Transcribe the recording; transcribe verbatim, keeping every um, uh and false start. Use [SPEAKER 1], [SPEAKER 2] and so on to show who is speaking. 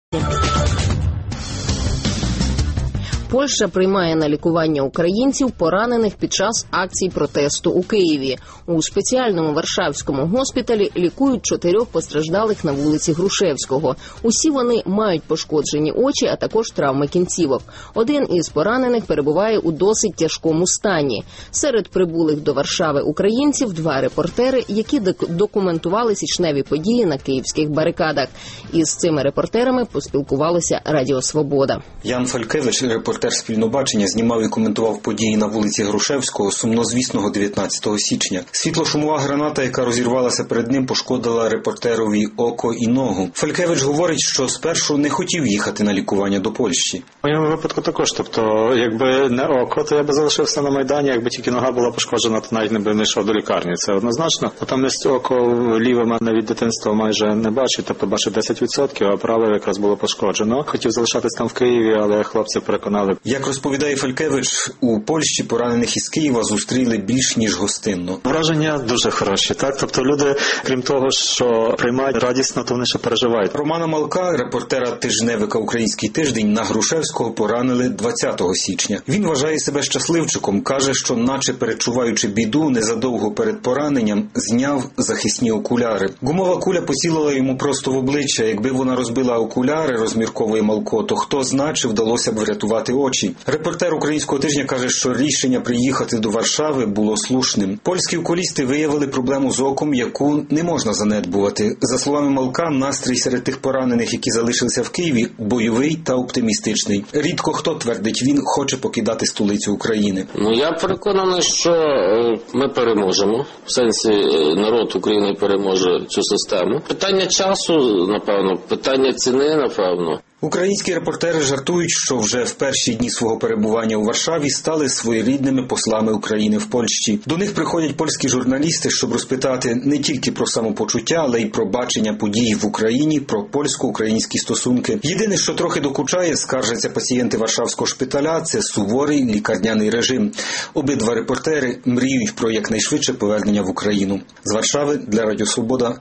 [SPEAKER 1] Польща приймає на лікування українців, поранених під час акцій протесту у Києві. У спеціальному варшавському госпіталі лікують чотирьох постраждалих на вулиці Грушевського. Усі вони мають пошкоджені очі, а також травми кінцівок. Один із поранених перебуває у досить тяжкому стані. Серед прибулих до Варшави українців два репортери, які документували січневі події на київських барикадах. Із цими репортерами поспілкувалося Радіо Свобода.
[SPEAKER 2] Ян Фалькевич, репортер Спільного бачення, знімав і коментував події на вулиці Грушевського сумнозвісного дев'ятнадцятого січня. Світло-шумова граната, яка розірвалася перед ним, пошкодила репортерові око і ногу. Фалькевич говорить, що спершу не хотів їхати на лікування до Польщі.
[SPEAKER 3] У моєму випадку також. Тобто, якби не око, то я би залишився на Майдані, якби тільки нога була пошкоджена, то навіть не би не йшов до лікарні. Це однозначно. Натомість око ліве мене від дитинства майже не бачить, тобто бачить десять відсотків, а праве якраз було пошкоджено. Хотів залишатись там в Києві, але хлопці переконали.
[SPEAKER 2] Як розповідає Фалькевич, у Польщі поранених із Києва зустріли більш ніж гостинно.
[SPEAKER 3] Враження дуже хороші, так? Тобто люди, крім того, що приймають радісно, то вони ще переживають.
[SPEAKER 2] Романа Малка, репортера тижневика «Український тиждень», на Грушевського поранили двадцятого січня. Він вважає себе щасливчиком, каже, що наче перечуваючи біду, незадовго перед пораненням зняв захисні окуляри. Гумова куля поцілила йому просто в обличчя. Якби вона розбила окуляри, розмірковує Малко, то хто зна, чи вдалося б врятувати очі. Репортер «Українського тижня» каже, що рішення приїхати до Варшави було слушним. Польські окулісти виявили проблему з оком, яку не можна занедбувати. За словами Малка, настрій серед тих поранених, які залишилися в Києві, бойовий та оптимістичний. Рідко хто, твердить він, хоче покидати столицю України.
[SPEAKER 4] Ну, я переконаний, що ми переможемо. В сенсі, народ України переможе цю систему. Питання часу, напевно, питання ціни, напевно.
[SPEAKER 2] Українські репортери жартують, що вже в перші дні свого перебування у Варшаві стали своєрідними послами України в Польщі. До них приходять польські журналісти, щоб розпитати не тільки про самопочуття, але й про бачення подій в Україні, про польсько-українські стосунки. Єдине, що трохи докучає, скаржаться пацієнти Варшавського шпиталя, це суворий лікарняний режим. Обидва репортери мріють про якнайшвидше повернення в Україну. З Варшави для Радіо Свобода